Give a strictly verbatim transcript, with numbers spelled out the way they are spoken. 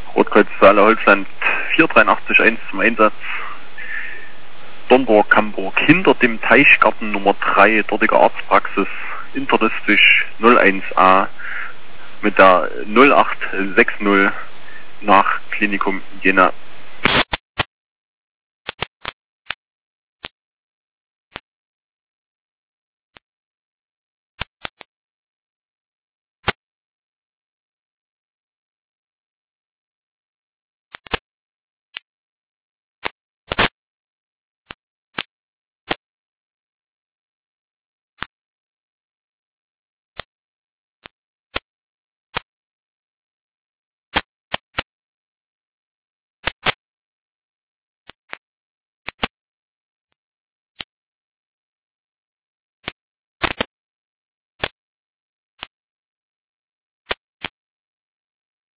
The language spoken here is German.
Rotkreuz Saale Holzland vier drei acht eins zum Einsatz. Dornburg, Hamburg, hinter dem Teichgarten Nummer drei, dortige Arztpraxis, interdistisch null eins a mit der null acht sechs null nach Klinikum Jena.